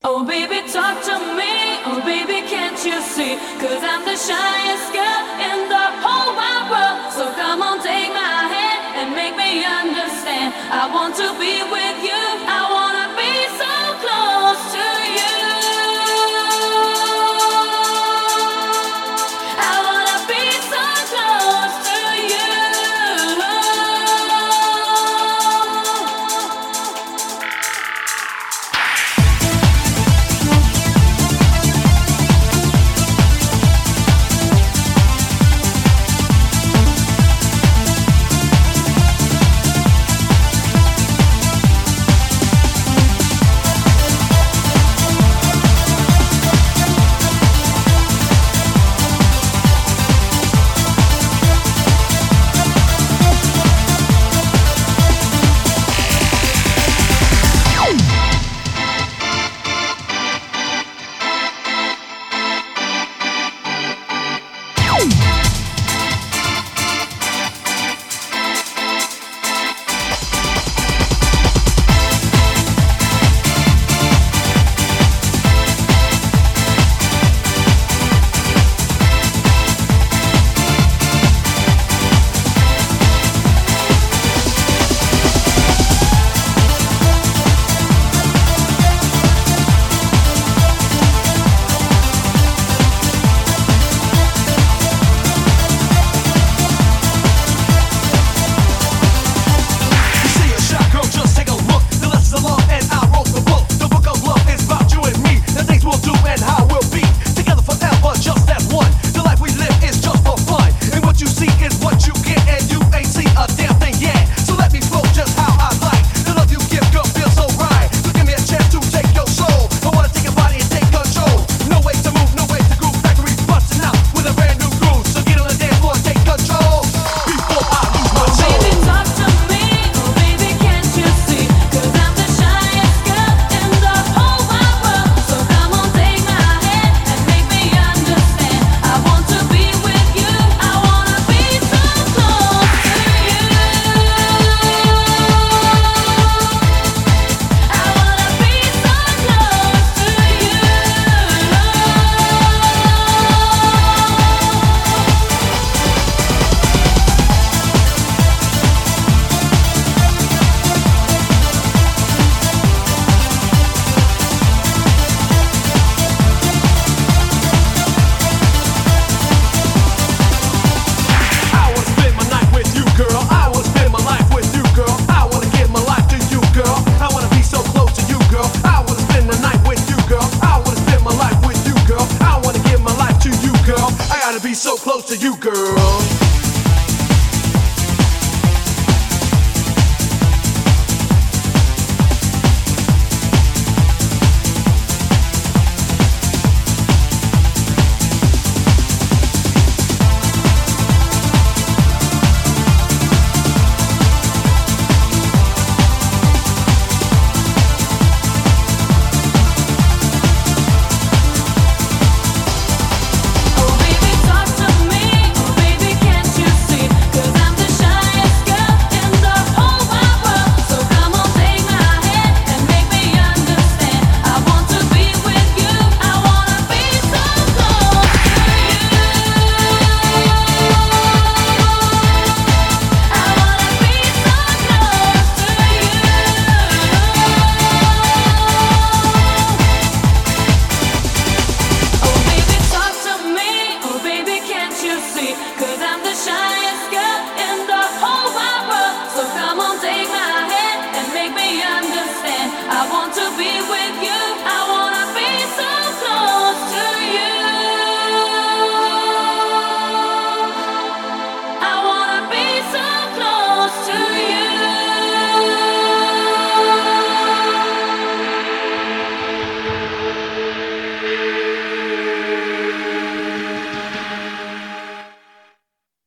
Oh baby, talk to me. Oh baby, can't you see? 'Cause I'm the shyest girl in the whole wide world. So come on, take my hand and make me understand. I want to be with you. I wanna be so close to you. I wanna be so close to you. Be so close to you, girl. I want to be with you.